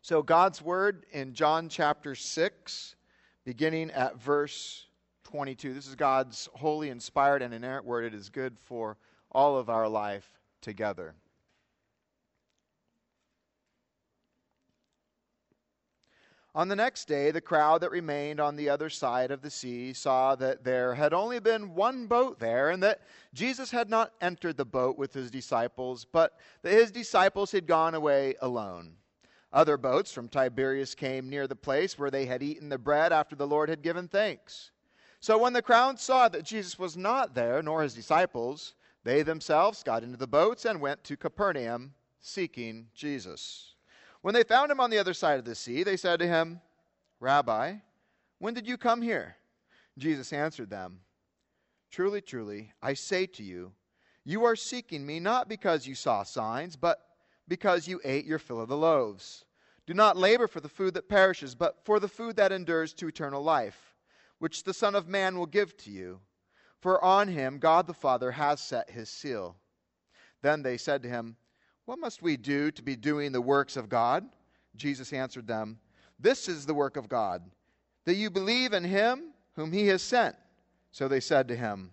So God's word in John chapter 6, beginning at verse 22. This is God's holy, inspired, and inerrant word. It is good for all of our life together. On the next day, the crowd that remained on the other side of the sea saw that there had only been one boat there, and that Jesus had not entered the boat with his disciples, but that his disciples had gone away alone. Other boats from Tiberias came near the place where they had eaten the bread after the Lord had given thanks. So when the crowd saw that Jesus was not there, nor his disciples, they themselves got into the boats and went to Capernaum, seeking Jesus. When they found him on the other side of the sea, they said to him, "Rabbi, when did you come here?" Jesus answered them, "Truly, truly, I say to you, you are seeking me not because you saw signs, but because you ate your fill of the loaves. Do not labor for the food that perishes, but for the food that endures to eternal life, which the Son of Man will give to you. For on him God the Father has set his seal." Then they said to him, "What must we do to be doing the works of God?" Jesus answered them, "This is the work of God, that you believe in him whom he has sent." So they said to him,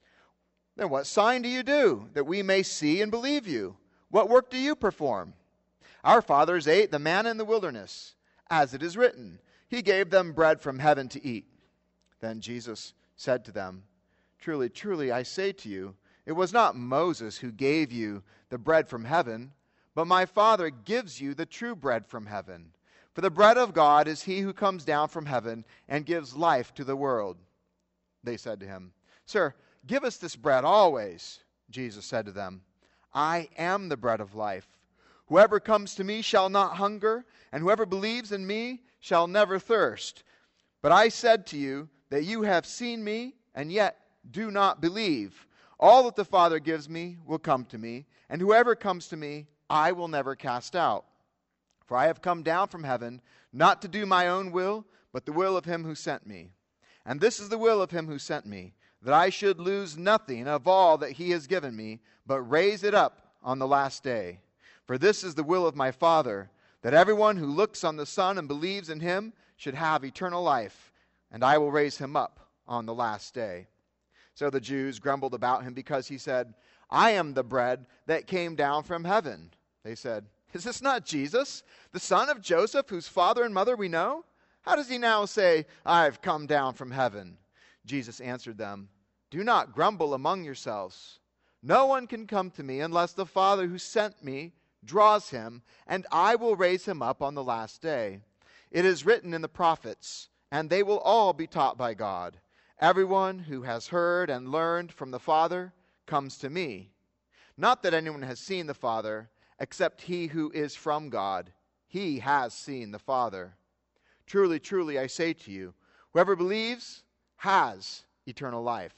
"Then what sign do you do, that we may see and believe you? What work do you perform? Our fathers ate the manna in the wilderness, as it is written, he gave them bread from heaven to eat." Then Jesus said to them, "Truly, truly, I say to you, it was not Moses who gave you the bread from heaven, but my Father gives you the true bread from heaven. For the bread of God is he who comes down from heaven and gives life to the world." They said to him, "Sir, give us this bread always." Jesus said to them, "I am the bread of life. Whoever comes to me shall not hunger, and whoever believes in me shall never thirst. But I said to you that you have seen me, and yet do not believe. All that the Father gives me will come to me, and whoever comes to me I will never cast out. For I have come down from heaven, not to do my own will, but the will of him who sent me. And this is the will of him who sent me, that I should lose nothing of all that he has given me, but raise it up on the last day. For this is the will of my Father, that everyone who looks on the Son and believes in him should have eternal life, and I will raise him up on the last day." So the Jews grumbled about him because he said, "I am the bread that came down from heaven." They said, "Is this not Jesus, the son of Joseph, whose father and mother we know? How does he now say, 'I've come down from heaven'?" Jesus answered them, "Do not grumble among yourselves. No one can come to me unless the Father who sent me draws him, and I will raise him up on the last day. It is written in the prophets, and they will all be taught by God. Everyone who has heard and learned from the Father comes to me. Not that anyone has seen the Father, except he who is from God. He has seen the Father. Truly, truly, I say to you, whoever believes has eternal life.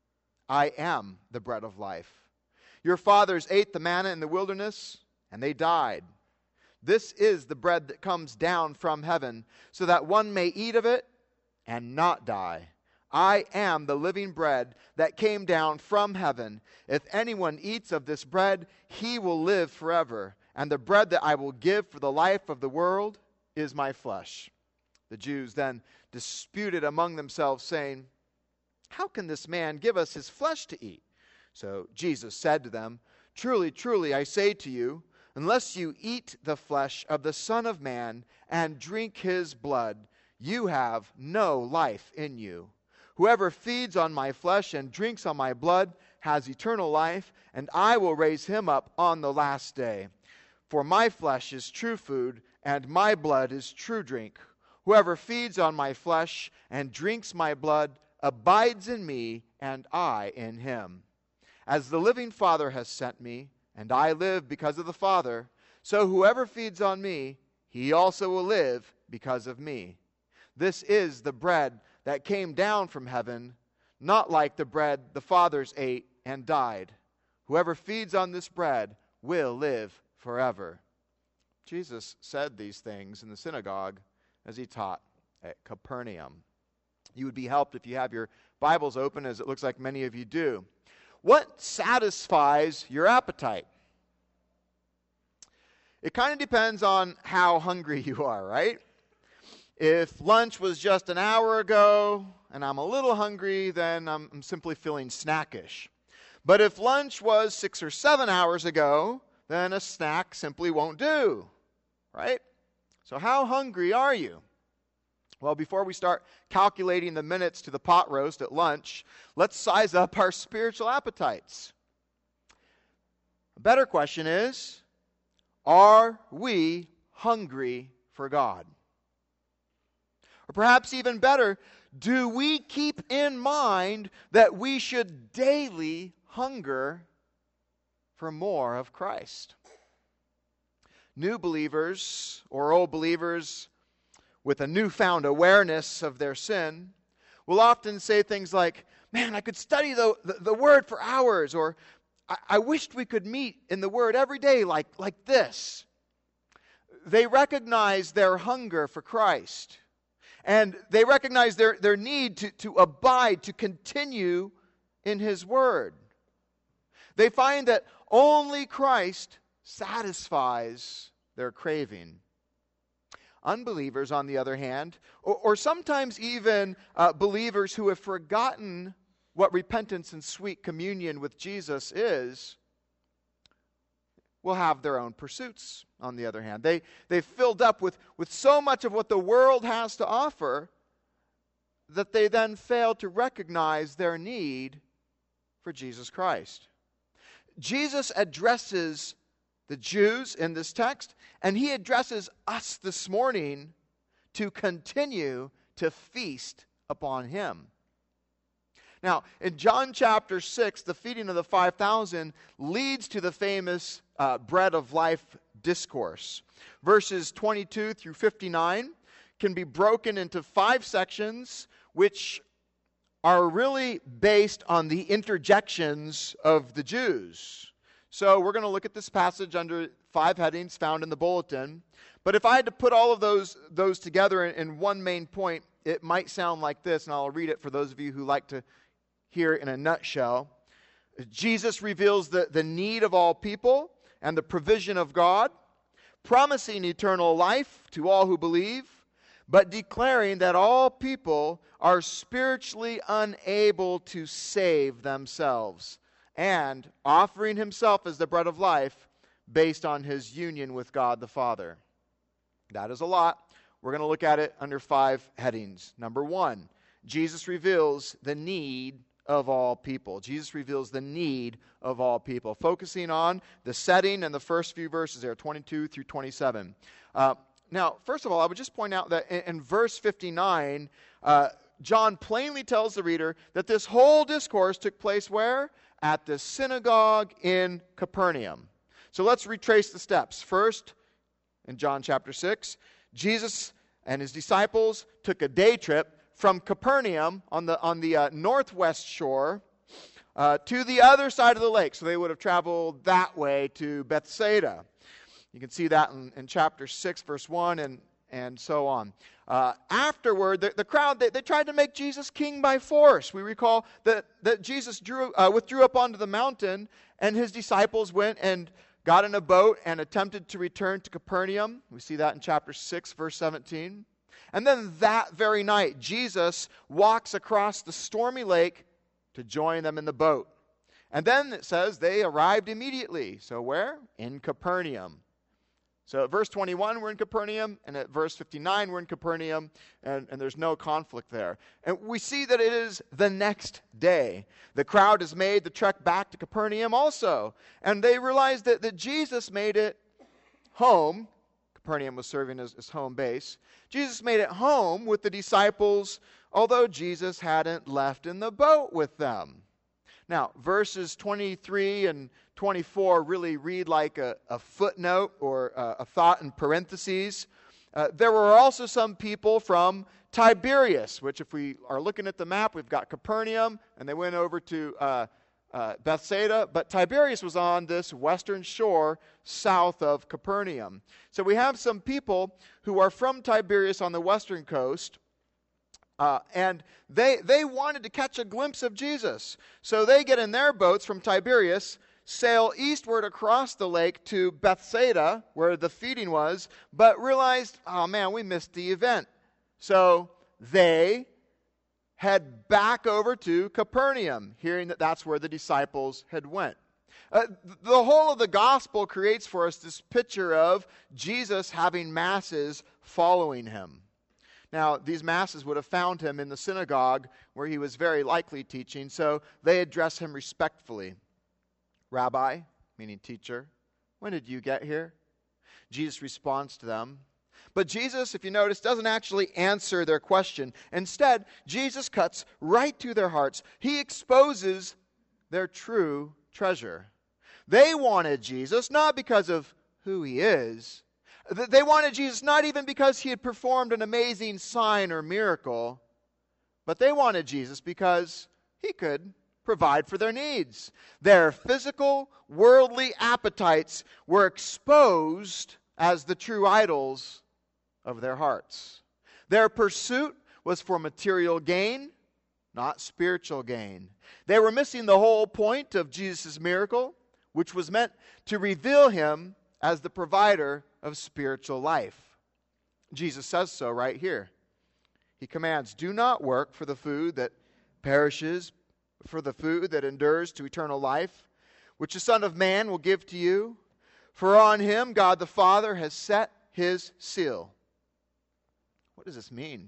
I am the bread of life. Your fathers ate the manna in the wilderness, and they died. This is the bread that comes down from heaven, so that one may eat of it and not die. I am the living bread that came down from heaven. If anyone eats of this bread, he will live forever. And the bread that I will give for the life of the world is my flesh." The Jews then disputed among themselves, saying, "How can this man give us his flesh to eat?" So Jesus said to them, "Truly, truly, I say to you, unless you eat the flesh of the Son of Man and drink his blood, you have no life in you. Whoever feeds on my flesh and drinks on my blood has eternal life, and I will raise him up on the last day. For my flesh is true food, and my blood is true drink. Whoever feeds on my flesh and drinks my blood abides in me, and I in him. As the living Father has sent me, and I live because of the Father, so whoever feeds on me, he also will live because of me. This is the bread that came down from heaven, not like the bread the fathers ate and died. Whoever feeds on this bread will live forever." Jesus said these things in the synagogue as he taught at Capernaum. You would be helped if you have your Bibles open, as it looks like many of you do. What satisfies your appetite? It kind of depends on how hungry you are, right? If lunch was just an hour ago and I'm a little hungry, then I'm simply feeling snackish. But if lunch was 6 or 7 hours ago, then a snack simply won't do, right? So how hungry are you? Well, before we start calculating the minutes to the pot roast at lunch, let's size up our spiritual appetites. A better question is, are we hungry for God? Or perhaps even better, do we keep in mind that we should daily hunger for more of Christ? New believers or old believers with a newfound awareness of their sin will often say things like, man, I could study the Word for hours, or I wished we could meet in the Word every day like this. They recognize their hunger for Christ. And they recognize their need to abide, to continue in His Word. They find that only Christ satisfies their craving. Unbelievers, on the other hand, or sometimes even believers who have forgotten what repentance and sweet communion with Jesus is, will have their own pursuits, on the other hand. They've filled up with so much of what the world has to offer that they then fail to recognize their need for Jesus Christ. Jesus addresses the Jews in this text, and He addresses us this morning to continue to feast upon Him. Now, in John chapter 6, the feeding of the 5,000 leads to the famous bread of life discourse. Verses 22 through 59 can be broken into 5 sections, which are really based on the interjections of the Jews. So we're going to look at this passage under 5 headings found in the bulletin. But if I had to put all of those together in one main point, it might sound like this, and I'll read it for those of you who like to hear it in a nutshell. Jesus reveals the need of all people and the provision of God, promising eternal life to all who believe, but declaring that all people are spiritually unable to save themselves, and offering Himself as the bread of life based on His union with God the Father. That is a lot. We're going to look at it under 5 headings. Number 1, Jesus reveals the need of all people. Jesus reveals the need of all people, focusing on the setting and the first few verses there, 22 through 27. Now, first of all, I would just point out that in verse 59, John plainly tells the reader that this whole discourse took place where? At the synagogue in Capernaum. So let's retrace the steps. First, in John chapter 6, Jesus and His disciples took a day trip from Capernaum on the northwest shore to the other side of the lake. So they would have traveled that way to Bethsaida. You can see that in chapter 6, verse 1, and so on. Afterward, the crowd, they tried to make Jesus king by force. We recall that Jesus withdrew up onto the mountain, and His disciples went and got in a boat and attempted to return to Capernaum. We see that in chapter 6, verse 17. And then that very night, Jesus walks across the stormy lake to join them in the boat. And then it says they arrived immediately. So where? In Capernaum. So at verse 21, we're in Capernaum, and at verse 59, we're in Capernaum, and there's no conflict there. And we see that it is the next day. The crowd has made the trek back to Capernaum also, and they realize that Jesus made it home. Capernaum was serving as home base. Jesus made it home with the disciples, although Jesus hadn't left in the boat with them. Now, verses 23 and 24 really read like a footnote or a thought in parentheses. There were also some people from Tiberias, which if we are looking at the map, we've got Capernaum, and they went over to Bethsaida, but Tiberias was on this western shore south of Capernaum. So we have some people who are from Tiberias on the western coast, and they wanted to catch a glimpse of Jesus. So they get in their boats from Tiberias, sail eastward across the lake to Bethsaida, where the feeding was, but realized, oh man, we missed the event. So they head back over to Capernaum, hearing that that's where the disciples had went. The whole of the gospel creates for us this picture of Jesus having masses following him. Now, these masses would have found him in the synagogue where he was very likely teaching, so they address him respectfully. Rabbi, meaning teacher, when did you get here? Jesus responds to them. But Jesus, if you notice, doesn't actually answer their question. Instead, Jesus cuts right to their hearts. He exposes their true treasure. They wanted Jesus not because of who he is. They wanted Jesus not even because he had performed an amazing sign or miracle, but they wanted Jesus because he could provide for their needs. Their physical, worldly appetites were exposed as the true idols of their hearts. Their pursuit was for material gain, not spiritual gain. They were missing the whole point of Jesus' miracle, which was meant to reveal him as the provider of spiritual life. Jesus says so right here. He commands, "Do not work for the food that perishes, but for the food that endures to eternal life, which the Son of Man will give to you. For on him God the Father has set his seal." What does this mean?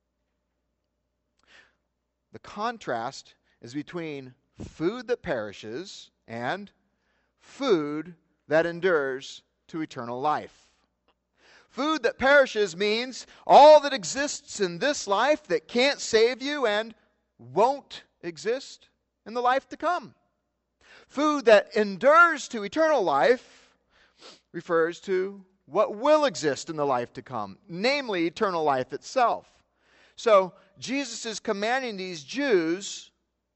The contrast is between food that perishes and food that endures to eternal life. Food that perishes means all that exists in this life that can't save you and won't exist in the life to come. Food that endures to eternal life refers to what will exist in the life to come, namely eternal life itself. So Jesus is commanding these Jews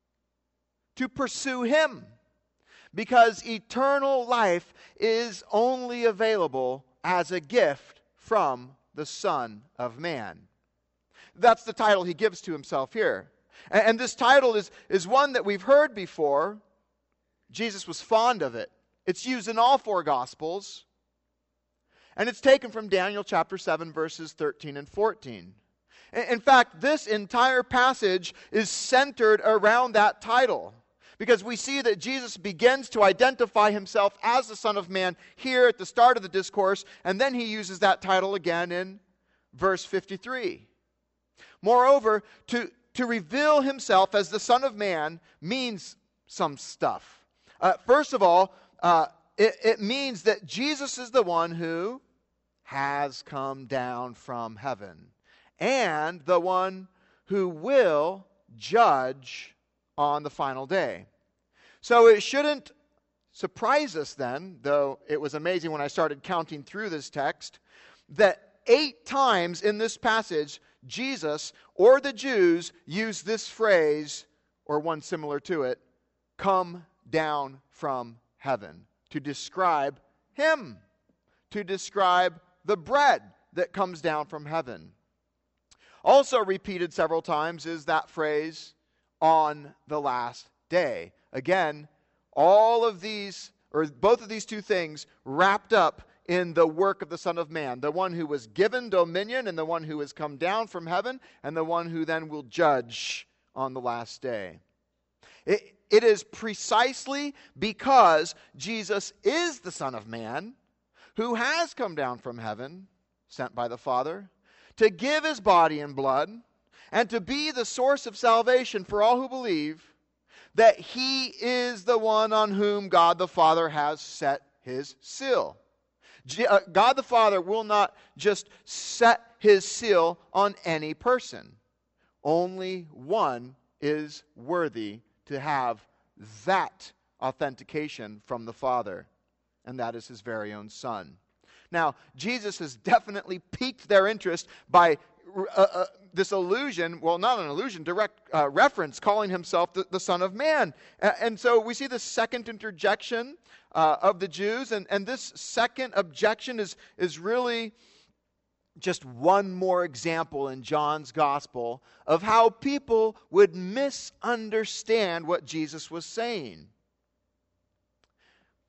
to pursue him, because eternal life is only available as a gift from the Son of Man. That's the title he gives to himself here. And this title is one that we've heard before. Jesus was fond of it. It's used in all four Gospels. And it's taken from Daniel chapter 7, verses 13 and 14. In fact, this entire passage is centered around that title, because we see that Jesus begins to identify himself as the Son of Man here at the start of the discourse, and then he uses that title again in verse 53. Moreover, to reveal himself as the Son of Man means some stuff. First of all, it means that Jesus is the one who has come down from heaven, and the one who will judge on the final day. So it shouldn't surprise us then, though it was amazing when I started counting through this text, that 8 times in this passage, Jesus or the Jews use this phrase, or one similar to it, "come down from heaven," to describe him, to describe the bread that comes down from heaven. Also repeated several times is that phrase, "on the last day." Again, all of these, or both of these two things, wrapped up in the work of the Son of Man, the one who was given dominion and the one who has come down from heaven and the one who then will judge on the last day. It is precisely because Jesus is the Son of Man who has come down from heaven, sent by the Father, to give his body and blood and to be the source of salvation for all who believe, that he is the one on whom God the Father has set his seal. God the Father will not just set his seal on any person. Only one is worthy to have that authentication from the Father, and that is his very own Son. Now, Jesus has definitely piqued their interest by this allusion, well, not an allusion, direct reference, calling himself the Son of Man. And so we see the second interjection of the Jews, and this second objection is really just one more example in John's Gospel of how people would misunderstand what Jesus was saying.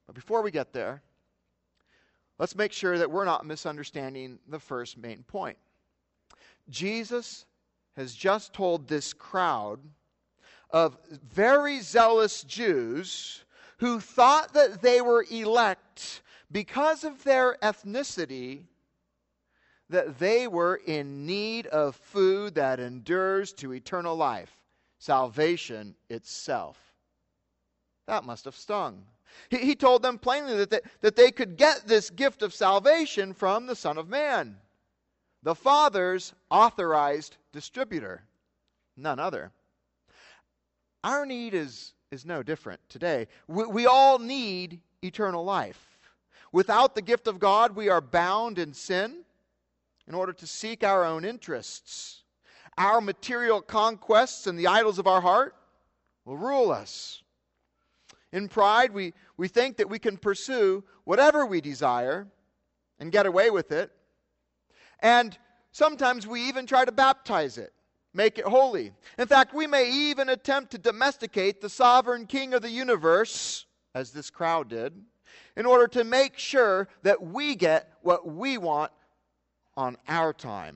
But before we get there, let's make sure that we're not misunderstanding the first main point. Jesus has just told this crowd of very zealous Jews who thought that they were elect because of their ethnicity, that they were in need of food that endures to eternal life, salvation itself. That must have stung. He told them plainly that they could get this gift of salvation from the Son of Man, the Father's authorized distributor, none other. Our need is no different today. We all need eternal life. Without the gift of God, we are bound in sin in order to seek our own interests. Our material conquests and the idols of our heart will rule us. In pride, we think that we can pursue whatever we desire and get away with it. And sometimes we even try to baptize it, make it holy. In fact, we may even attempt to domesticate the sovereign king of the universe, as this crowd did, in order to make sure that we get what we want on our time.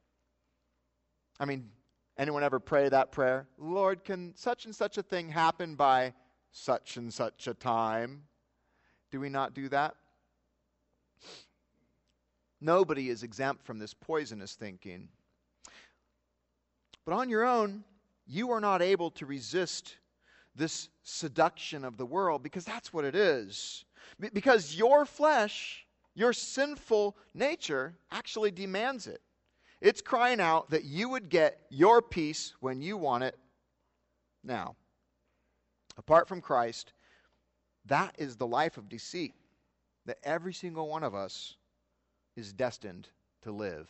I mean, anyone ever pray that prayer? Lord, can such and such a thing happen by such and such a time? Do we not do that? Nobody is exempt from this poisonous thinking. But on your own, you are not able to resist this seduction of the world, because that's what it is. Because your flesh, your sinful nature, actually demands it. It's crying out that you would get your peace when you want it now. Apart from Christ, that is the life of deceit that every single one of us is destined to live.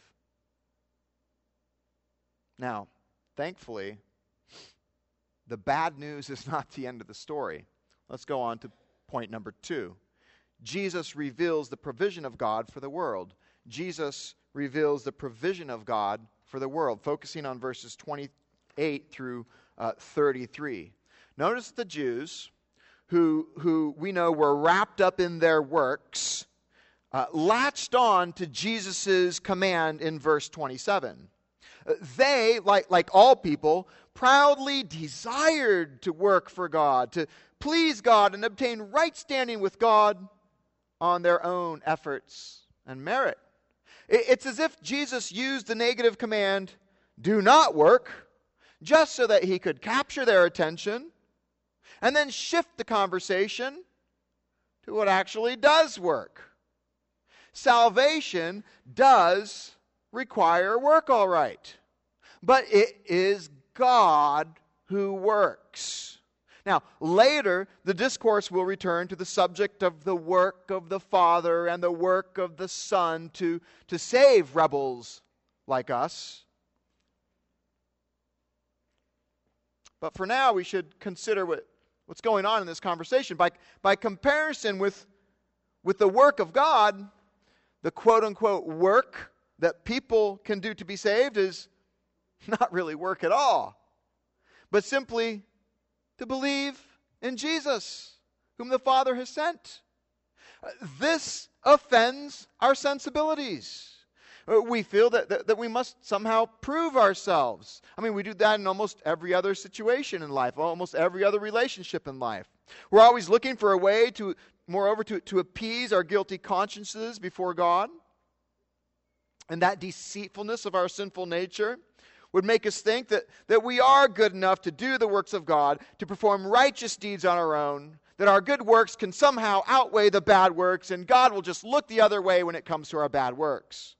Now, thankfully, the bad news is not the end of the story. Let's go on to point number 2. Jesus reveals the provision of God for the world. Jesus reveals the provision of God for the world, focusing on verses 28 through 33. Notice the Jews, who we know were wrapped up in their works, latched on to Jesus' command in verse 27. They, like all people, proudly desired to work for God, to please God and obtain right standing with God on their own efforts and merit. It's as if Jesus used the negative command, do not work, just so that he could capture their attention and then shift the conversation to what actually does work. Salvation does require work, all right. But it is God who works. Now, later, the discourse will return to the subject of the work of the Father and the work of the Son to save rebels like us. But for now, we should consider what's going on in this conversation. By comparison with the work of God, the quote-unquote work that people can do to be saved is not really work at all, but simply to believe in Jesus, whom the Father has sent. This offends our sensibilities. We feel that we must somehow prove ourselves. I mean, we do that in almost every other situation in life, almost every other relationship in life. We're always looking for a way to appease our guilty consciences before God. And that deceitfulness of our sinful nature would make us think that we are good enough to do the works of God, to perform righteous deeds on our own, that our good works can somehow outweigh the bad works, and God will just look the other way when it comes to our bad works.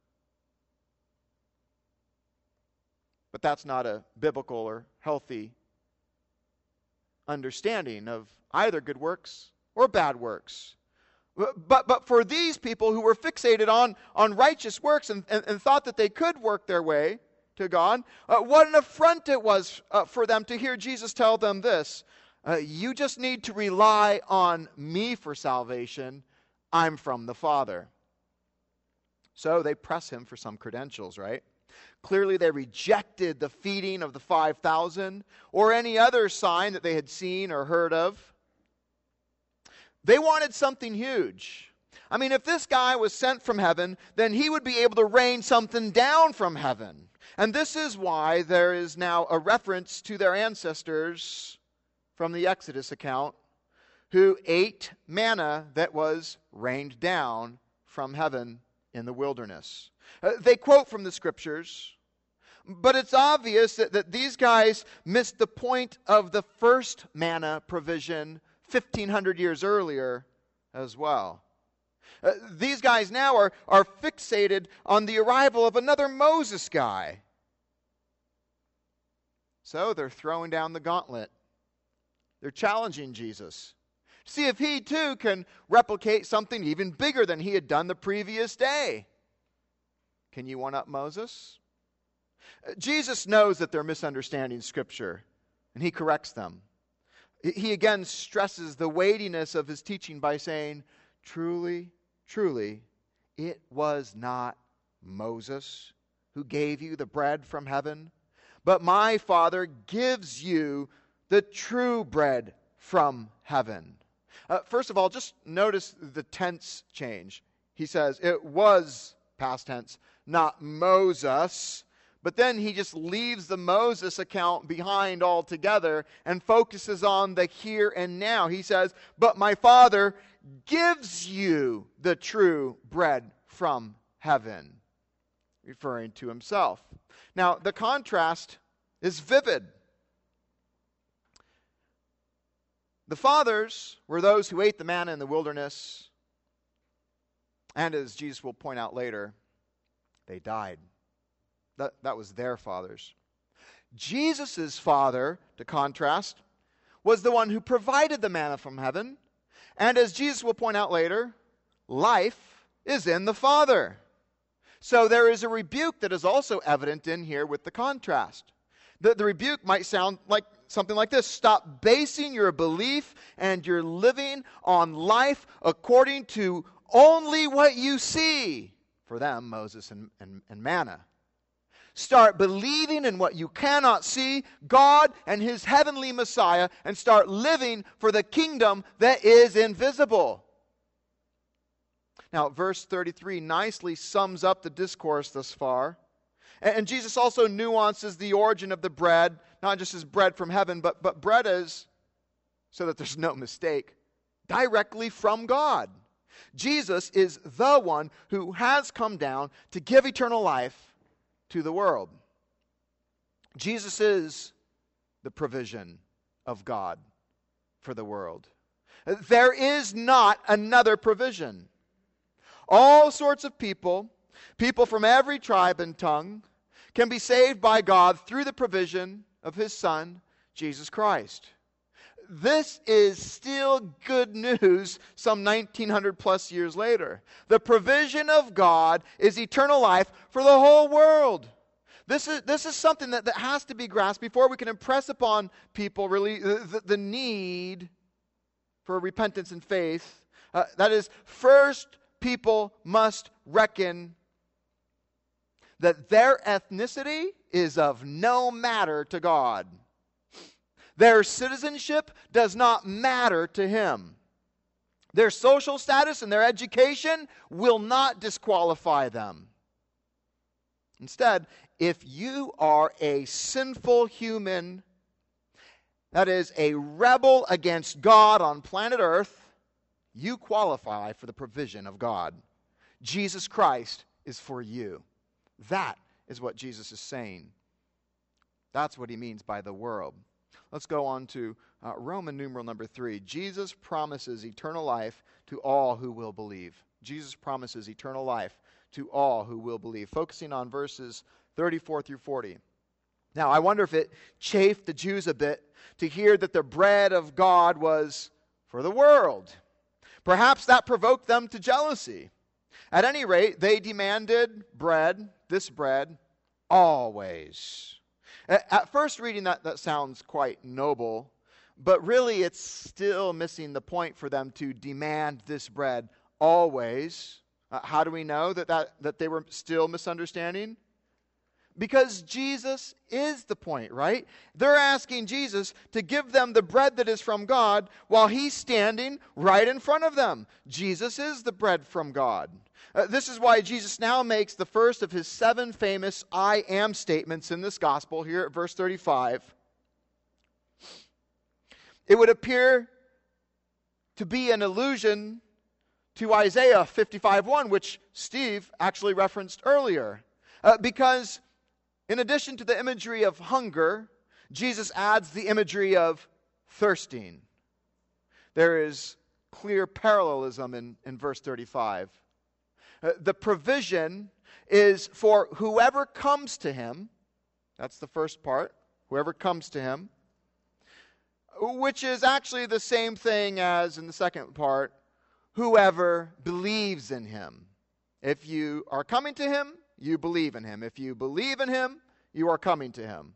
But that's not a biblical or healthy understanding of either good works or bad works. But for these people who were fixated on righteous works and thought that they could work their way to God, what an affront it was for them to hear Jesus tell them this: you just need to rely on me for salvation. I'm from the Father. So they press him for some credentials, right? Clearly they rejected the feeding of the 5,000 or any other sign that they had seen or heard of. They wanted something huge. I mean, if this guy was sent from heaven, then he would be able to rain something down from heaven. And this is why there is now a reference to their ancestors from the Exodus account who ate manna that was rained down from heaven in the wilderness. They quote from the scriptures, but it's obvious that these guys missed the point of the first manna provision 1,500 years earlier as well. These guys now are fixated on the arrival of another Moses guy. So they're throwing down the gauntlet. They're challenging Jesus. See if he too can replicate something even bigger than he had done the previous day. Can you one-up Moses? Jesus knows that they're misunderstanding Scripture, and he corrects them. He again stresses the weightiness of his teaching by saying, truly, truly, it was not Moses who gave you the bread from heaven, but my Father gives you the true bread from heaven. First of all, just notice the tense change. He says it was past tense, not Moses. But then he just leaves the Moses account behind altogether and focuses on the here and now. He says, but my Father gives you the true bread from heaven, referring to himself. Now, the contrast is vivid. The fathers were those who ate the manna in the wilderness, and as Jesus will point out later, they died. That was their fathers. Jesus' father, to contrast, was the one who provided the manna from heaven. And as Jesus will point out later, life is in the Father. So there is a rebuke that is also evident in here with the contrast. The rebuke might sound like something like this. Stop basing your belief and your living on life according to only what you see. For them, Moses and manna. Start believing in what you cannot see, God and his heavenly Messiah, and start living for the kingdom that is invisible. Now, verse 33 nicely sums up the discourse thus far. And Jesus also nuances the origin of the bread, not just as bread from heaven, but bread as, so that there's no mistake, directly from God. Jesus is the one who has come down to give eternal life to the world. Jesus is the provision of God for the world. There is not another provision. All sorts of people from every tribe and tongue, can be saved by God through the provision of his Son, Jesus Christ. This is still good news some 1900 plus years later. The provision of God is eternal life for the whole world. This is something that has to be grasped before we can impress upon people really the need for repentance and faith. That is, first people must reckon that their ethnicity is of no matter to God. Their citizenship does not matter to him. Their social status and their education will not disqualify them. Instead, if you are a sinful human, that is, a rebel against God on planet Earth, you qualify for the provision of God. Jesus Christ is for you. That is what Jesus is saying. That's what he means by the world. Let's go on to Roman numeral number 3. Jesus promises eternal life to all who will believe. Jesus promises eternal life to all who will believe. Focusing on verses 34 through 40. Now, I wonder if it chafed the Jews a bit to hear that the bread of God was for the world. Perhaps that provoked them to jealousy. At any rate, they demanded bread, this bread, always. At first reading that sounds quite noble, but really it's still missing the point for them to demand this bread always. How do we know that they were still misunderstanding? Because Jesus is the point, right? They're asking Jesus to give them the bread that is from God while he's standing right in front of them. Jesus is the bread from God. This is why Jesus now makes the first of his 7 famous I am statements in this gospel here at verse 35. It would appear to be an allusion to Isaiah 55:1, which Steve actually referenced earlier. Because in addition to the imagery of hunger, Jesus adds the imagery of thirsting. There is clear parallelism in verse 35. The provision is for whoever comes to him. That's the first part. Whoever comes to him. Which is actually the same thing as in the second part. Whoever believes in him. If you are coming to him, you believe in him. If you believe in him, you are coming to him.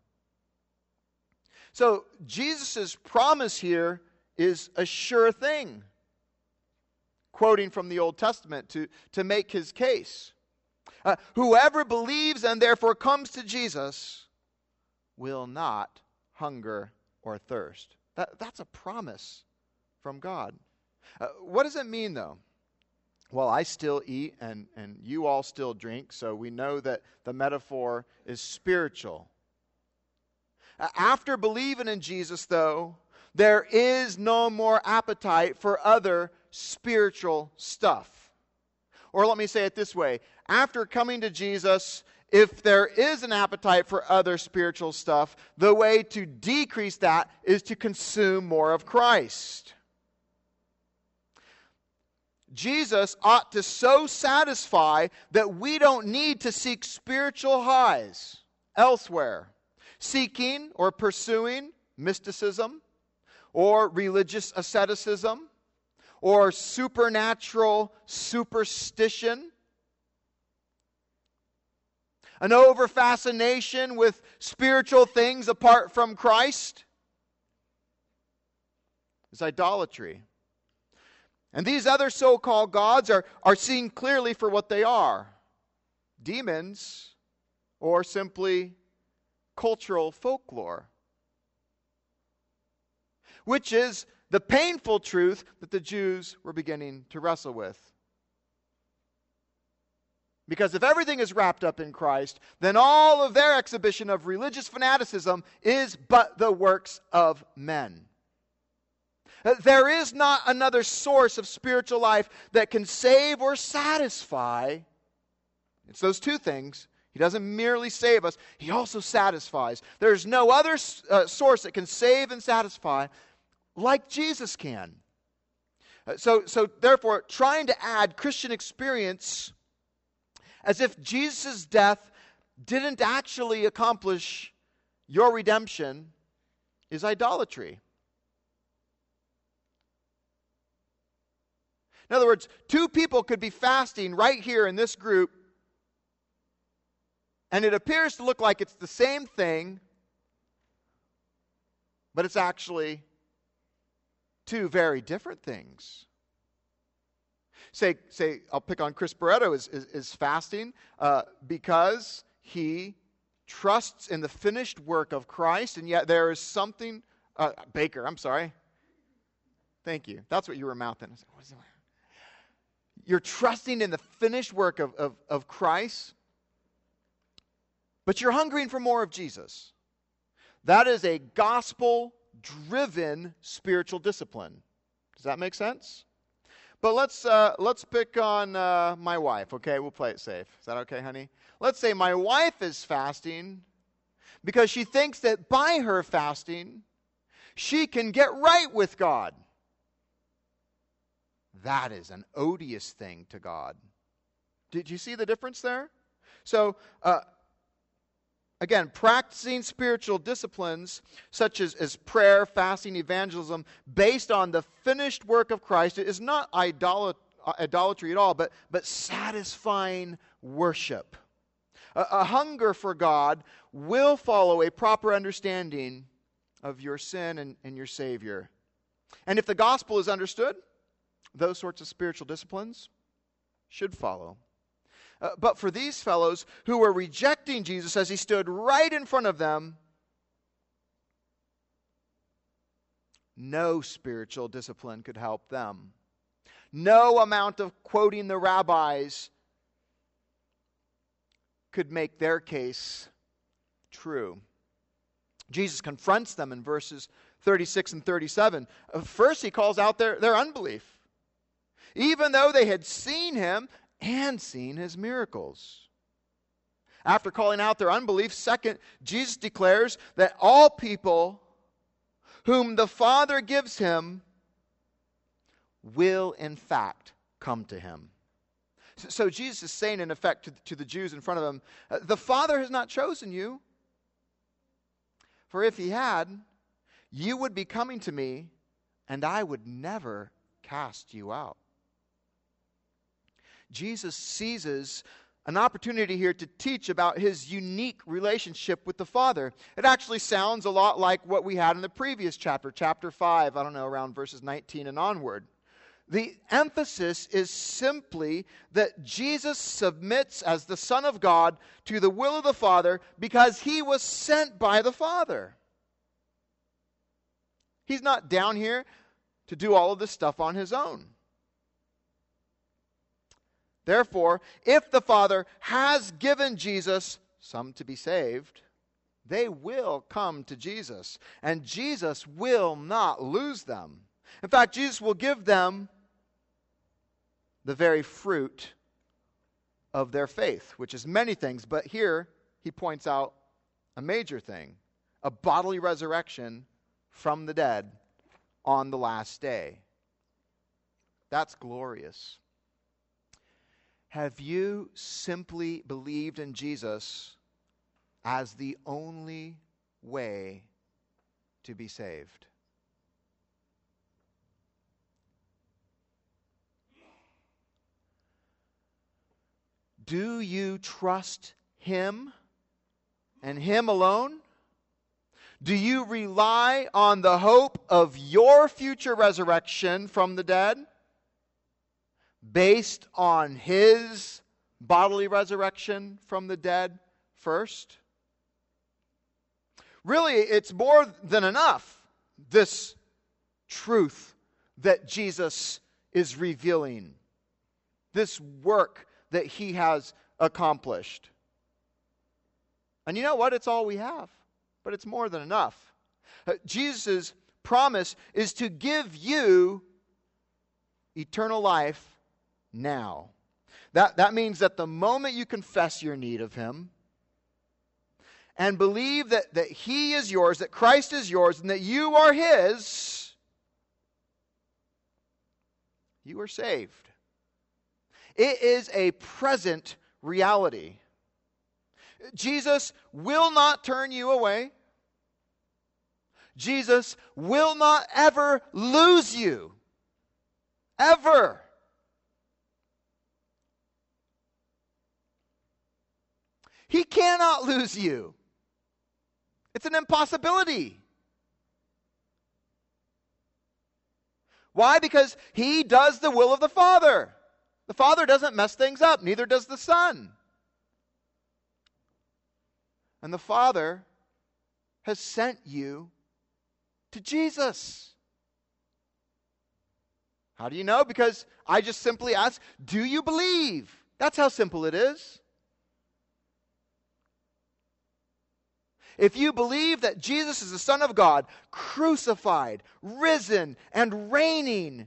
So Jesus' promise here is a sure thing. Quoting from the Old Testament to make his case. Whoever believes and therefore comes to Jesus will not hunger or thirst. That's a promise from God. What does it mean, though? Well, I still eat and you all still drink, so we know that the metaphor is spiritual. After believing in Jesus, though, there is no more appetite for other spiritual stuff. Or let me say it this way. After coming to Jesus, if there is an appetite for other spiritual stuff, the way to decrease that is to consume more of Christ. Jesus ought to so satisfy that we don't need to seek spiritual highs elsewhere, seeking or pursuing mysticism or religious asceticism or supernatural superstition, an over-fascination with spiritual things apart from Christ is idolatry. And these other so-called gods are seen clearly for what they are. Demons, or simply cultural folklore. Which is the painful truth that the Jews were beginning to wrestle with. Because if everything is wrapped up in Christ, then all of their exhibition of religious fanaticism is but the works of men. There is not another source of spiritual life that can save or satisfy. It's those two things. He doesn't merely save us, he also satisfies. There's no other source that can save and satisfy like Jesus can. So therefore, trying to add Christian experience as if Jesus' death didn't actually accomplish your redemption is idolatry. In other words, 2 people could be fasting right here in this group, and it appears to look like it's the same thing, but it's actually 2 very different things. Say, I'll pick on Chris Barretto is fasting because he trusts in the finished work of Christ, and yet there is something. Baker, I'm sorry. Thank you. That's what you were mouthing. What is it? You're trusting in the finished work of Christ, but you're hungering for more of Jesus. That is a gospel-driven spiritual discipline. Does that make sense? But let's pick on my wife, okay? We'll play it safe. Is that okay, honey? Let's say my wife is fasting because she thinks that by her fasting, she can get right with God. That is an odious thing to God. Did you see the difference there? So, again, practicing spiritual disciplines such as prayer, fasting, evangelism, based on the finished work of Christ is not idolatry at all, but satisfying worship. A hunger for God will follow a proper understanding of your sin and your Savior. And if the gospel is understood, those sorts of spiritual disciplines should follow. But for these fellows who were rejecting Jesus as he stood right in front of them, no spiritual discipline could help them. No amount of quoting the rabbis could make their case true. Jesus confronts them in verses 36 and 37. First, he calls out their unbelief, even though they had seen him and seen his miracles. After calling out their unbelief, second, Jesus declares that all people whom the Father gives him will in fact come to him. So Jesus is saying, in effect, to the Jews in front of him, the Father has not chosen you. For if he had, you would be coming to me, and I would never cast you out. Jesus seizes an opportunity here to teach about his unique relationship with the Father. It actually sounds a lot like what we had in the previous chapter, chapter 5, around verses 19 and onward. The emphasis is simply that Jesus submits as the Son of God to the will of the Father because he was sent by the Father. He's not down here to do all of this stuff on his own. Therefore, if the Father has given Jesus some to be saved, they will come to Jesus, and Jesus will not lose them. In fact, Jesus will give them the very fruit of their faith, which is many things, but here he points out a major thing, a bodily resurrection from the dead on the last day. That's glorious. Have you simply believed in Jesus as the only way to be saved? Do you trust him and him alone? Do you rely on the hope of your future resurrection from the dead based on his bodily resurrection from the dead first? Really, it's more than enough, this truth that Jesus is revealing, this work that he has accomplished. And you know what? It's all we have. But it's more than enough. Jesus' promise is to give you eternal life now. That means that the moment you confess your need of him and believe that he is yours, that Christ is yours, and that you are his, you are saved. It is a present reality. Jesus will not turn you away. Jesus will not ever lose you. Ever. He cannot lose you. It's an impossibility. Why? Because he does the will of the Father. The Father doesn't mess things up, neither does the Son. And the Father has sent you to Jesus. How do you know? Because I just simply ask, do you believe? That's how simple it is. If you believe that Jesus is the Son of God, crucified, risen, and reigning,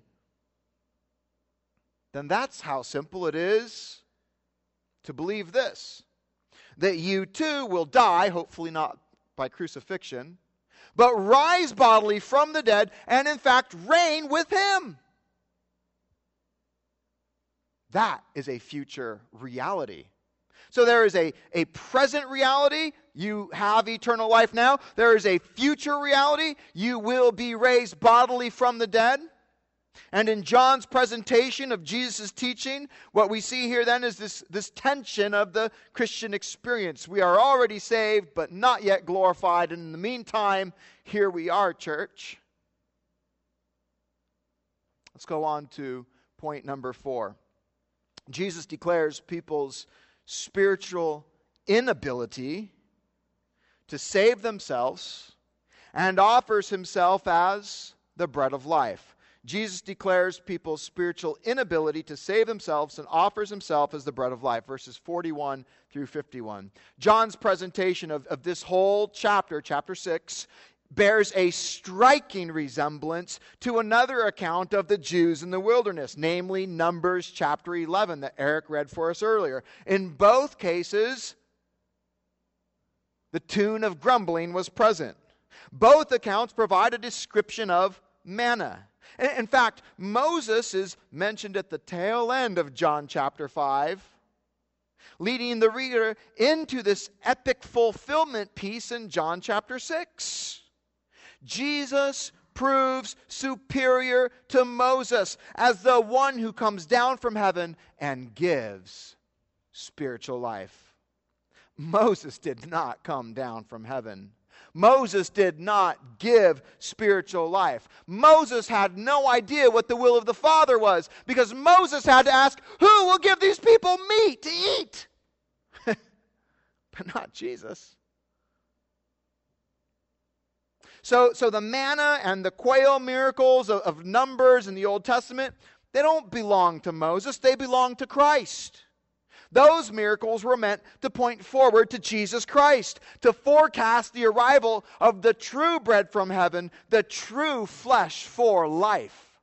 then that's how simple it is to believe this. That you too will die, hopefully not by crucifixion, but rise bodily from the dead and in fact reign with him. That is a future reality. So there is a present reality. You have eternal life now. There is a future reality. You will be raised bodily from the dead. And in John's presentation of Jesus' teaching, what we see here then is this tension of the Christian experience. We are already saved, but not yet glorified. And in the meantime, here we are, church. Let's go on to point number 4. Jesus declares people's spiritual inability to save themselves and offers himself as the bread of life. Jesus declares people's spiritual inability to save themselves and offers himself as the bread of life. Verses 41 through 51. John's presentation of this whole chapter, chapter 6, bears a striking resemblance to another account of the Jews in the wilderness, namely Numbers chapter 11 that Eric read for us earlier. In both cases, the tune of grumbling was present. Both accounts provide a description of manna. In fact, Moses is mentioned at the tail end of John chapter 5, leading the reader into this epic fulfillment piece in John chapter 6. Jesus proves superior to Moses as the one who comes down from heaven and gives spiritual life. Moses did not come down from heaven. Moses did not give spiritual life. Moses had no idea what the will of the Father was, because Moses had to ask, who will give these people meat to eat? But not Jesus. So the manna and the quail miracles of Numbers in the Old Testament, they don't belong to Moses, they belong to Christ. Those miracles were meant to point forward to Jesus Christ, to forecast the arrival of the true bread from heaven, the true flesh for life.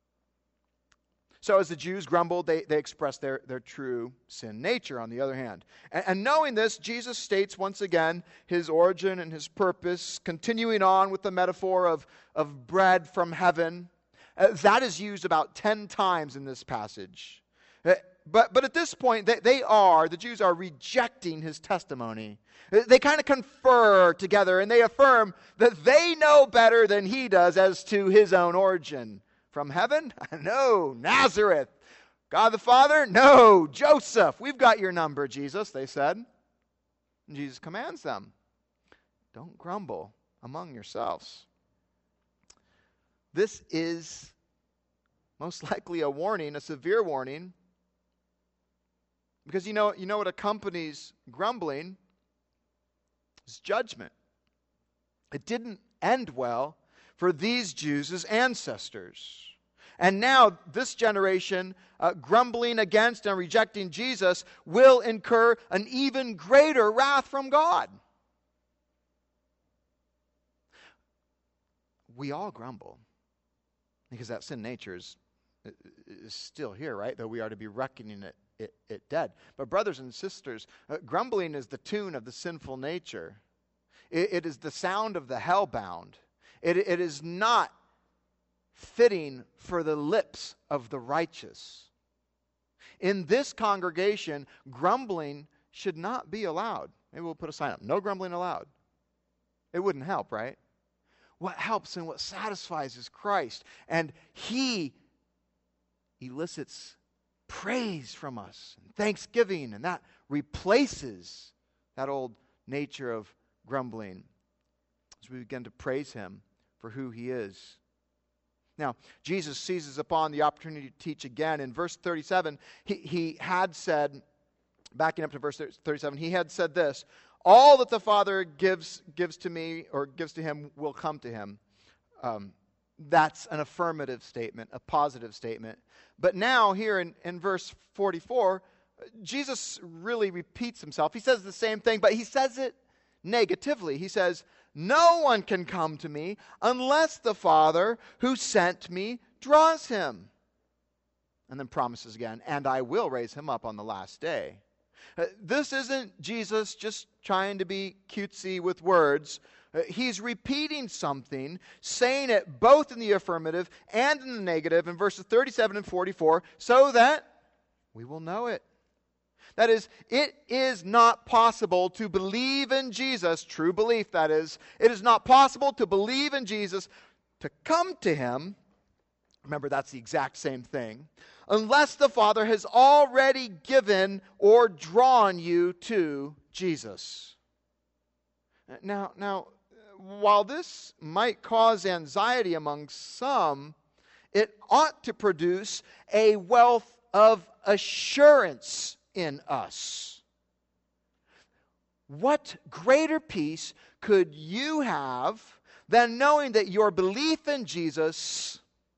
So as the Jews grumbled, they expressed their true sin nature, on the other hand. And knowing this, Jesus states once again his origin and his purpose, continuing on with the metaphor of bread from heaven. That is used about 10 times in this passage. But at this point, the Jews are rejecting his testimony. They kind of confer together and they affirm that they know better than he does as to his own origin. From heaven? No. Nazareth. God the Father? No. Joseph. We've got your number, Jesus, they said. And Jesus commands them, don't grumble among yourselves. This is most likely a warning, a severe warning, because you know what accompanies grumbling is judgment. It didn't end well for these Jews' ancestors. And now this generation, grumbling against and rejecting Jesus, will incur an even greater wrath from God. We all grumble because that sin nature is still here, right? Though we are to be reckoning it dead. But brothers and sisters, grumbling is the tune of the sinful nature. It is the sound of the hellbound. It is not fitting for the lips of the righteous. In this congregation, grumbling should not be allowed. Maybe we'll put a sign up, no grumbling allowed. It wouldn't help, right? What helps and what satisfies is Christ. And he elicits praise from us and thanksgiving, and that replaces that old nature of grumbling as we begin to praise him for who he is. Now, Jesus seizes upon the opportunity to teach again. In verse 37, he had said, backing up to verse 37, he had said this, all that the Father gives to me or gives to him will come to him. That's an affirmative statement, a positive statement. But now here in verse 44, Jesus really repeats himself. He says the same thing, but he says it negatively. He says, no one can come to me unless the Father who sent me draws him. And then promises again, and I will raise him up on the last day. This isn't Jesus just trying to be cutesy with words. He's repeating something, saying it both in the affirmative and in the negative in verses 37 and 44 so that we will know it. That is, it is not possible to believe in Jesus, true belief that is. It is not possible to believe in Jesus, to come to him. Remember, that's the exact same thing. Unless the Father has already given or drawn you to Jesus. Now, while this might cause anxiety among some, it ought to produce a wealth of assurance in us. what greater peace could you have than knowing that your belief in Jesus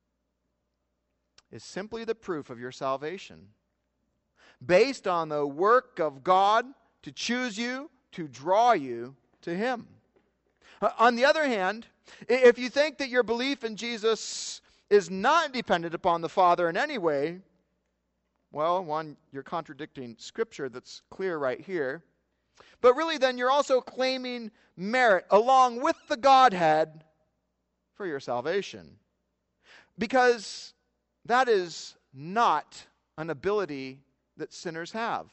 is simply the proof of your salvation, based on the work of God to choose you, to draw you to Him? On the other hand, if you think that your belief in Jesus is not dependent upon the Father in any way, well, one, you're contradicting Scripture that's clear right here. But really, then you're also claiming merit along with the Godhead for your salvation. Because that is not an ability that sinners have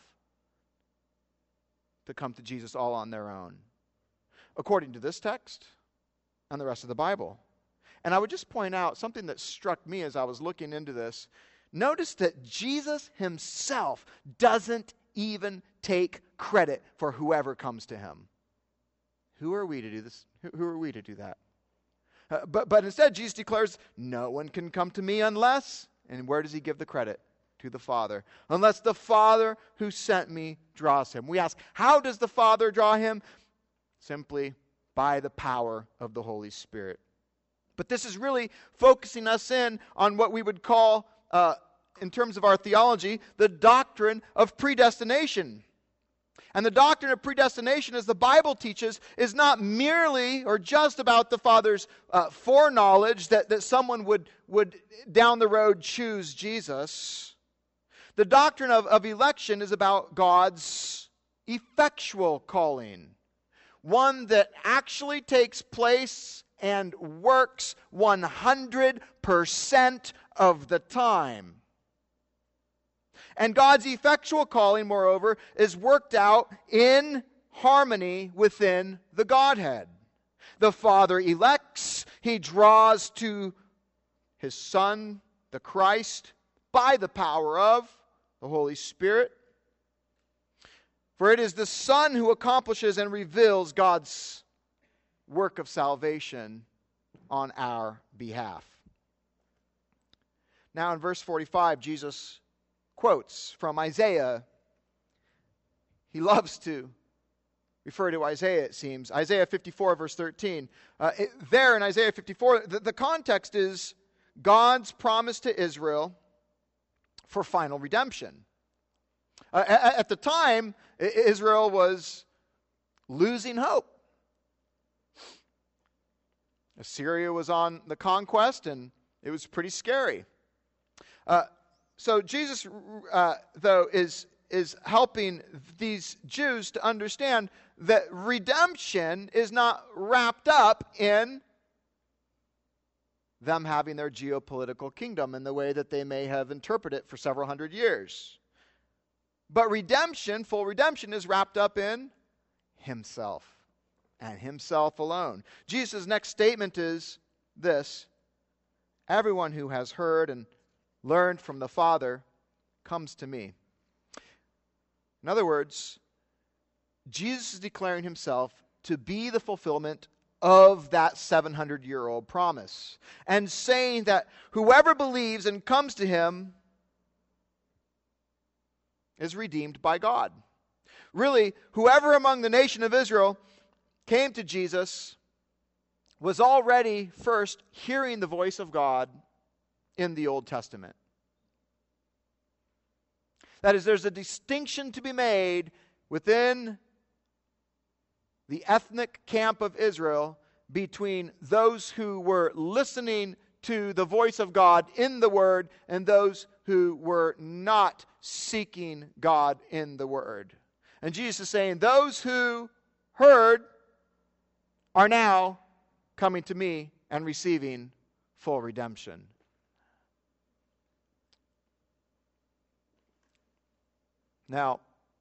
to come to Jesus all on their own, according to this text and the rest of the Bible. And I would just point out something that struck me as I was looking into this. Notice that Jesus Himself doesn't even take credit for whoever comes to Him. Who are we to do this? Who are we to do that? But instead, Jesus declares, no one can come to me unless, and where does He give the credit? To the Father. Unless the Father who sent me draws him. We ask, how does the Father draw him? Simply by the power of the Holy Spirit. But this is really focusing us in on what we would call, in terms of our theology, the doctrine of predestination. And the doctrine of predestination, as the Bible teaches, is not merely or just about the Father's foreknowledge that someone would down the road choose Jesus. The doctrine of election is about God's effectual calling, one that actually takes place and works 100% of the time. And God's effectual calling, moreover, is worked out in harmony within the Godhead. The Father elects, He draws to His Son, the Christ, by the power of the Holy Spirit. For it is the Son who accomplishes and reveals God's work of salvation on our behalf. Now in verse 45, Jesus quotes from Isaiah. He loves to refer to Isaiah, it seems. Isaiah 54, verse 13. There in Isaiah 54, the context is God's promise to Israel for final redemption. At the time, Israel was losing hope. Assyria was on the conquest, and it was pretty scary. So Jesus, though, is helping these Jews to understand that redemption is not wrapped up in them having their geopolitical kingdom in the way that they may have interpreted it for several hundred years. But redemption, full redemption, is wrapped up in Himself and Himself alone. Jesus' next statement is this: everyone who has heard and learned from the Father comes to me. In other words, Jesus is declaring Himself to be the fulfillment of that 700-year-old promise, and saying that whoever believes and comes to Him is redeemed by God. Really, whoever among the nation of Israel came to Jesus was already first hearing the voice of God in the Old Testament. That is, there's a distinction to be made within the ethnic camp of Israel between those who were listening to the voice of God in the Word and those who were not seeking God in the Word. And Jesus is saying, those who heard are now coming to me and receiving full redemption. Now,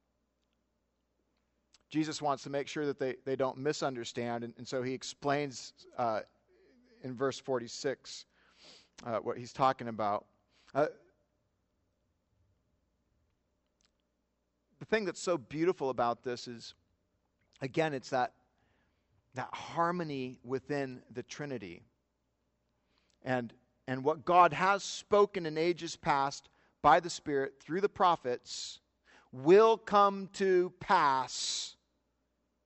Jesus wants to make sure that they don't misunderstand, and so He explains in verse 46 what He's talking about. The thing that's so beautiful about this is, again, it's that harmony within the Trinity. And what God has spoken in ages past by the Spirit through the prophets will come to pass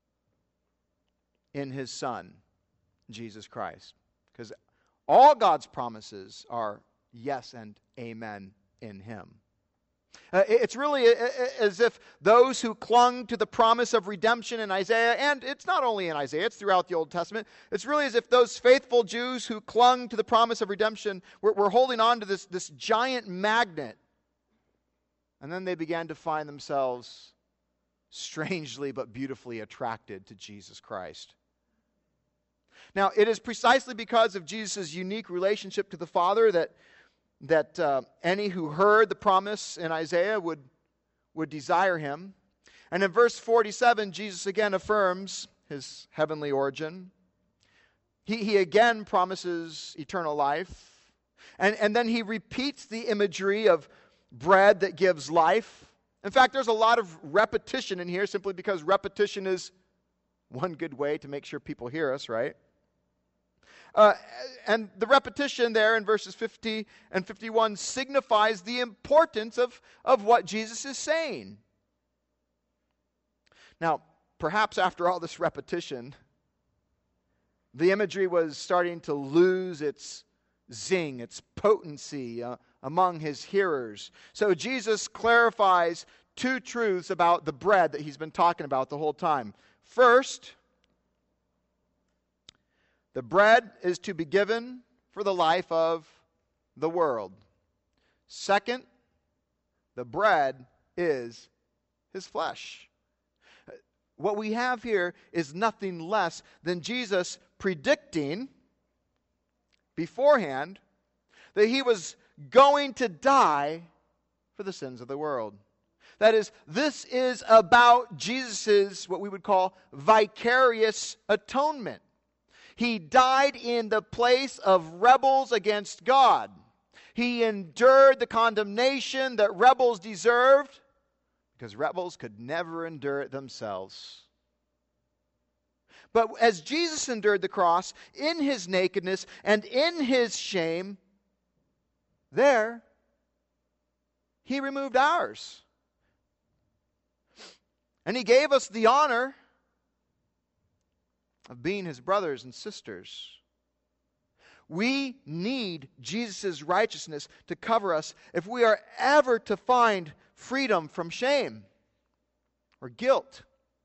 in His Son, Jesus Christ. Because all God's promises are yes and amen in Him. It's really as if those who clung to the promise of redemption in Isaiah, and it's not only in Isaiah, it's throughout the Old Testament, it's really as if those faithful Jews who clung to the promise of redemption were holding on to this giant magnet. And then they began to find themselves strangely but beautifully attracted to Jesus Christ. Now, it is precisely because of Jesus' unique relationship to the Father that any who heard the promise in Isaiah would desire Him. And in verse 47, Jesus again affirms His heavenly origin. He again promises eternal life. And then He repeats the imagery of bread that gives life. In fact, there's a lot of repetition in here simply because repetition is one good way to make sure people hear us, right? And the repetition there in verses 50 and 51 signifies the importance of what Jesus is saying. Now, perhaps after all this repetition, the imagery was starting to lose its zing, its potency among His hearers. So Jesus clarifies two truths about the bread that He's been talking about the whole time. First, the bread is to be given for the life of the world. Second, the bread is His flesh. What we have here is nothing less than Jesus predicting beforehand that He was going to die for the sins of the world. That is, this is about Jesus' what we would call vicarious atonement. He died in the place of rebels against God. He endured the condemnation that rebels deserved because rebels could never endure it themselves. But as Jesus endured the cross in His nakedness and in His shame, there, He removed ours. And He gave us the honor of being His brothers and sisters. We need Jesus' righteousness to cover us if we are ever to find freedom from shame or guilt.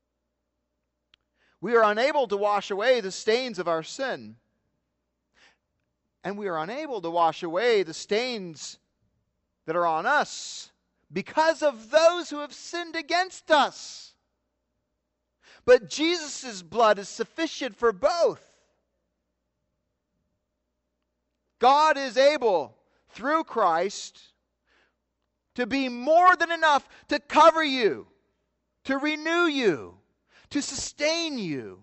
We are unable to wash away the stains of our sin. And we are unable to wash away the stains that are on us because of those who have sinned against us. But Jesus' blood is sufficient for both. God is able, through Christ, to be more than enough to cover you, to renew you, to sustain you.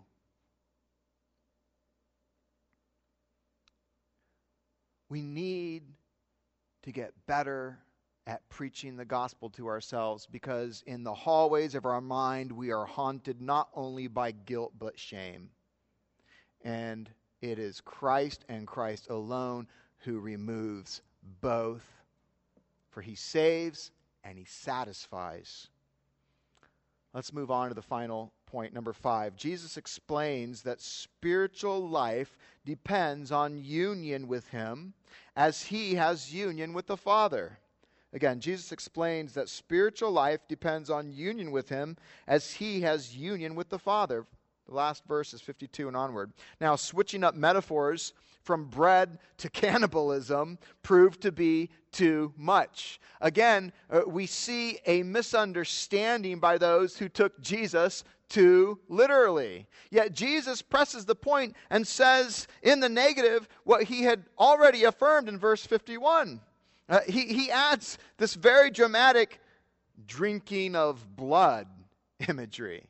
We need to get better at preaching the gospel to ourselves, because in the hallways of our mind we are haunted not only by guilt but shame. And it is Christ and Christ alone who removes both, for He saves and He satisfies. Let's move on to the final point, number 5. Jesus explains that spiritual life depends on union with Him as He has union with the Father. Again, Jesus explains that spiritual life depends on union with Him as He has union with the Father. The last verse is 52 and onward. Now, switching up metaphors from bread to cannibalism proved to be too much. Again, we see a misunderstanding by those who took Jesus too literally. Yet Jesus presses the point and says in the negative what He had already affirmed in verse 51. He adds this very dramatic drinking of blood imagery.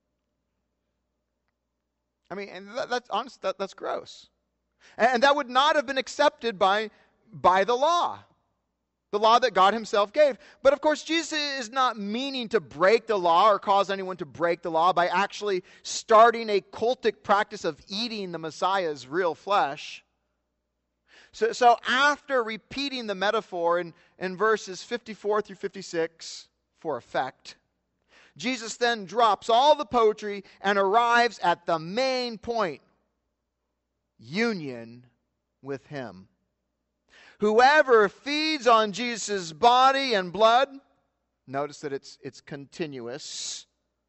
I mean, and that's honest. That's gross, and that would not have been accepted by the law that God Himself gave. But of course, Jesus is not meaning to break the law or cause anyone to break the law by actually starting a cultic practice of eating the Messiah's real flesh. So after repeating the metaphor in verses 54 through 56 for effect, Jesus then drops all the poetry and arrives at the main point: union with him. Whoever feeds on Jesus' body and blood, notice that it's continuous.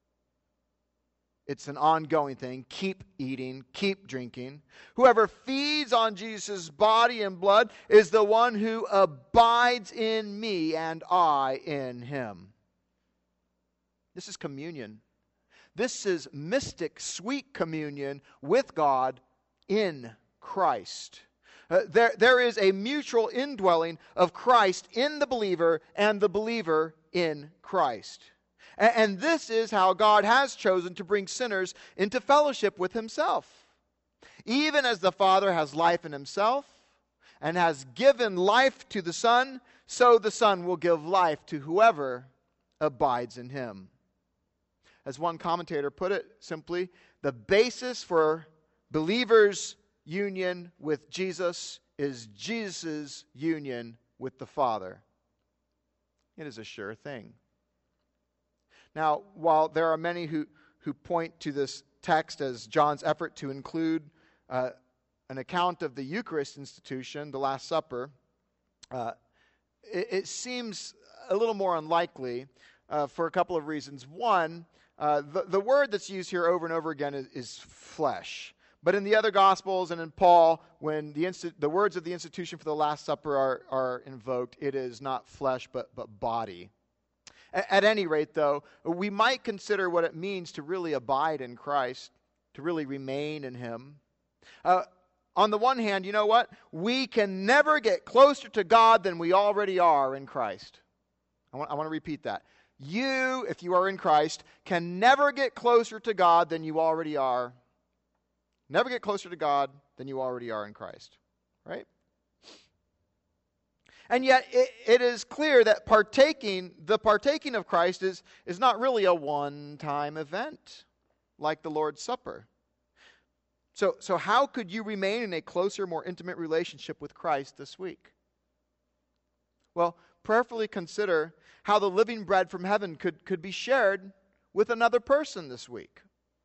It's an ongoing thing. Keep eating, keep drinking. Whoever feeds on Jesus' body and blood is the one who abides in me and I in him. This is communion. This is mystic, sweet communion with God in Christ. There is a mutual indwelling of Christ in the believer and the believer in Christ. And this is how God has chosen to bring sinners into fellowship with himself. Even as the Father has life in himself and has given life to the Son, so the Son will give life to whoever abides in him. As one commentator put it simply, the basis for believers' union with Jesus is Jesus' union with the Father. It is a sure thing. Now, while there are many who point to this text as John's effort to include an account of the Eucharist institution, the Last Supper, it seems a little more unlikely for a couple of reasons. One, the word that's used here over and over again is flesh. But in the other Gospels and in Paul, when the words of the institution for the Last Supper are invoked, it is not flesh but body. At any rate, though, we might consider what it means to really abide in Christ, to really remain in him. On the one hand, you know what? We can never get closer to God than we already are in Christ. I want to repeat that. You, if you are in Christ, can never get closer to God than you already are. Never get closer to God than you already are in Christ. Right? And yet, it is clear that the partaking of Christ is not really a one-time event like the Lord's Supper. So how could you remain in a closer, more intimate relationship with Christ this week? Well, prayerfully consider how the living bread from heaven could be shared with another person this week.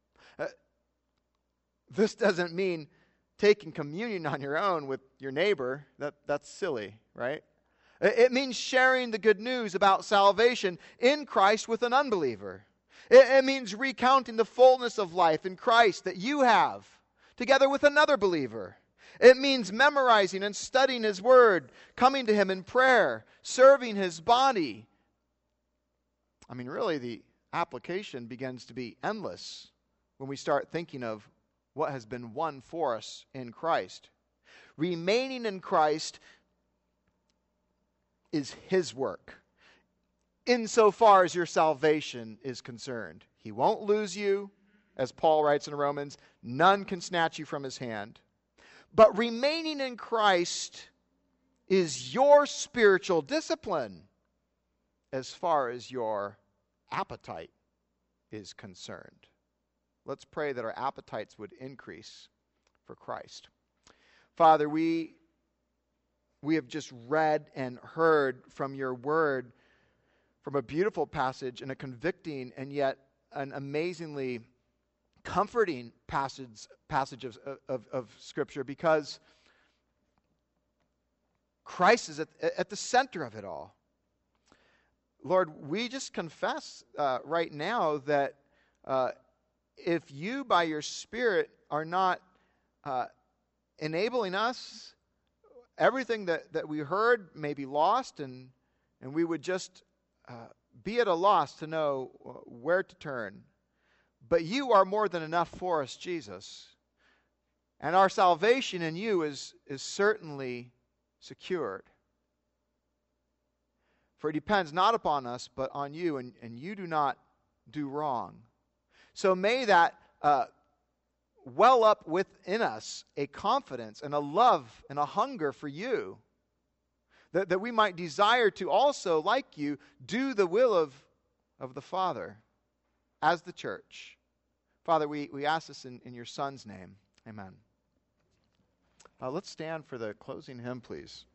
This doesn't mean taking communion on your own with your neighbor. That's silly, right? It means sharing the good news about salvation in Christ with an unbeliever. It means recounting the fullness of life in Christ that you have together with another believer. It means memorizing and studying his word, coming to him in prayer, serving his body. I mean, really, the application begins to be endless when we start thinking of what has been won for us in Christ. Remaining in Christ is his work, insofar as your salvation is concerned. He won't lose you, as Paul writes in Romans, none can snatch you from his hand. But remaining in Christ is your spiritual discipline, as far as your appetite is concerned. Let's pray that our appetites would increase for Christ. Father, we have just read and heard from your word, from a beautiful passage and a convicting and yet an amazingly comforting passage of Scripture, because Christ is at the center of it all. Lord, we just confess right now that if you, by your Spirit, are not enabling us, everything that we heard may be lost, and we would just be at a loss to know where to turn. But you are more than enough for us, Jesus. And our salvation in you is certainly secured. For it depends not upon us, but on you, and you do not do wrong. So may that well up within us a confidence and a love and a hunger for you, that we might desire to also, like you, do the will of the Father as the church. Father, we ask this in your Son's name. Amen. Let's stand for the closing hymn, please.